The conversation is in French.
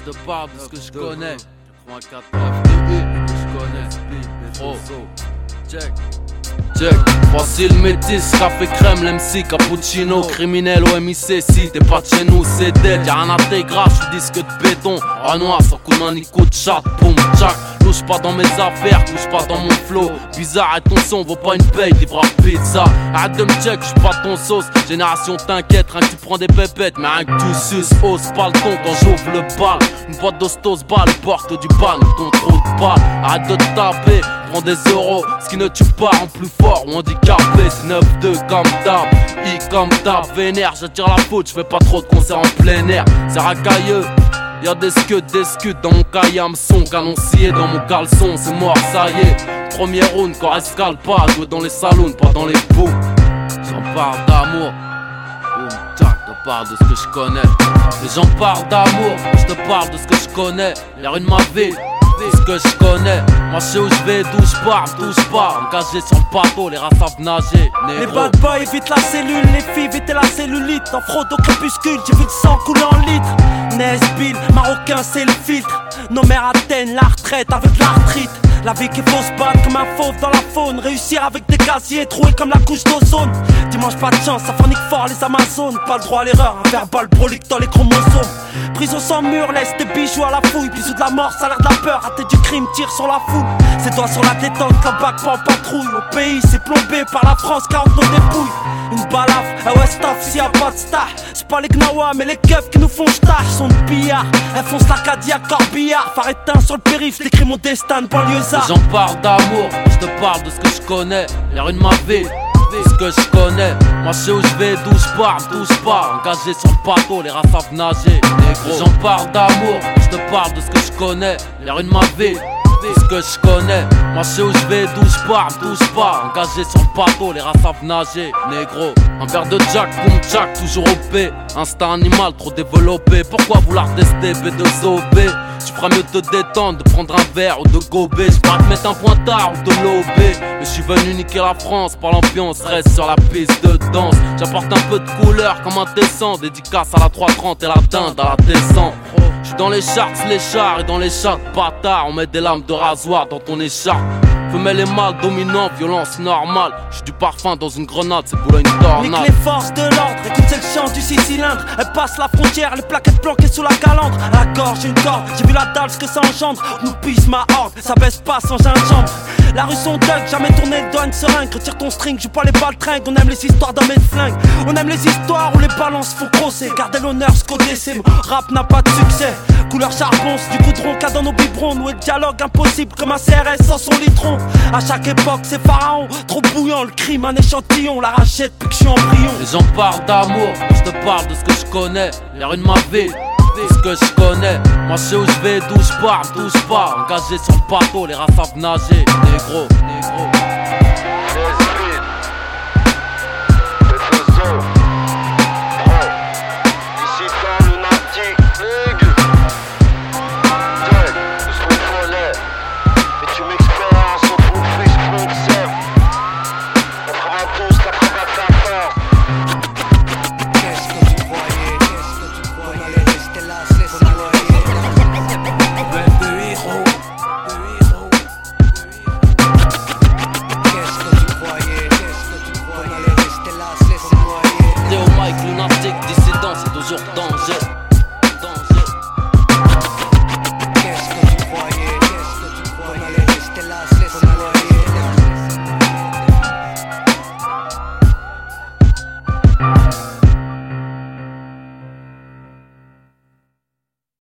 je te parle de ce que je connais. 84 je connais. Oh, check. Voici le métis, café crème, l'MC, cappuccino, criminel au MIC. Si t'es pas de chez nous, c'est dead. Y'a rien à tes grave, j'suis disque de béton. Ah noir, sans coup de main ni coup de chat, boum, tchac. Louche pas dans mes affaires, couche pas dans mon flow. Bizarre et ton son vaut pas une paye, livreur pizza. Arrête de me check, j'suis pas ton sauce. Génération t'inquiète, rien que tu prends des pépettes. Mais rien que tu suces, ose pas le ton quand j'ouvre le bal. Une boîte d'hostos, balle, porte du ban, ton trop de balle. Arrête de te taper, prends des euros. Ce qui ne tue pas en plus fort ou handicapé. C'est 9-2 comme d'hab, I comme d'hab. Vénère, j'attire la faute, j'fais pas trop de concerts en plein air. C'est racailleux. Y'a des scuds dans mon cahier hameçon, canon scié dans mon caleçon, c'est mort, ça y est. Premier round, quand escale pas, jouer dans les salons, pas dans les bouts. J'en parle d'amour, boum, tac, je te parle de ce que je connais. Mais j'en parle d'amour, je te parle de ce que je connais. L'air de ma vie, ce que je connais. Moi je sais où je vais, d'où je pars, touche pas. Engagé sur le bateau, les rats savent nager. Négro. Les bad boys évitent la cellule, les filles évitent la cellulite. En fraude au crépuscule, j'ai vu le sang couler en litres. Nesbill, marocain c'est le filtre. Nos mères atteignent la retraite avec l'arthrite. La vie qui faut se battre comme un fauve dans la faune. Réussir avec des casiers troués comme la couche d'ozone. Dimanche pas de chance, ça fornique fort les Amazones. Pas le droit à l'erreur, un verbal prolique dans les chromosomes. Prison sans mur, laisse tes bijoux à la fouille. Bisous de la mort, ça a l'air de la peur. Raté du crime, tire sur la foule. C'est toi sur la détente, la bague pas en patrouille. Au pays, c'est plombé par la France, 40 nos dépouilles. Une balafre, ah ouais staff, s'il y a pas de star. C'est pas les gnawa, mais les keufs qui nous font star. Sont de pillards, elles foncent l'Acadie à corbillard. Phare éteint sur le périph', j'écris mon destin de banlieusard. J'en parle d'amour, je te parle de ce que je connais. L'air de ma vie, ce que je connais. Moi je sais où je vais, d'où je pars, touche pas. Engagé sur le bateau, les rats savent nager. Négro. J'en parle d'amour, je te parle de ce que je connais. L'air de ma vie, ce que je connais. Moi je sais où je vais, d'où je pars, touche pas. Engagé sur le bateau, les rats savent nager. Négro. Un verre de Jack, boom Jack, toujours OP. Instinct animal trop développé. Pourquoi vouloir tester B2OB? Tu feras mieux de te détendre, de prendre un verre ou de gober. J'pars te mettre un pointard ou de lober. Mais je suis venu niquer la France par l'ambiance, reste sur la piste de danse. J'apporte un peu de couleur comme un tesson. Dédicace à la 330 et la dinde à la descente. J'suis dans les charts, les chars et dans les chats bâtards. On met des lames de rasoir dans ton écharpe. Femelle et mâle dominant, violence normale. J'suis du parfum dans une grenade, c'est boulot une tornade. Nique les forces de l'ordre, écoute c'est le chant du 6 cylindres. Elle passe la frontière, les plaquettes planquées sous la calandre. À la gorge une corde, j'ai vu la dalle ce que ça engendre. Nous pisse ma horde, ça baisse pas sans gingembre. La rue son dug, jamais tourné le doigt une seringue. Retire ton string, joue pas les balles tringues. On aime les histoires d'hommes et de flingues. On aime les histoires où les balances font crosser. Garder l'honneur, ce qu'on décime. Rap n'a pas de succès. Couleur charbon, c'est du goudron qu'a dans nos biberons. Nous et le dialogue impossible comme un CRS sans son litron. À chaque époque c'est pharaon, trop bouillant, le crime un échantillon. La rachète depuis que je suis embryon. Et j'en parle d'amour, je te parle de ce que je connais. L'air de ma vie, ce que je connais. Moi je sais où je vais, d'où je pars, touche pas. Engagé sur le bateau, les rats savent nager. Négro, négro. Lunatique, dissident, c'est toujours danger.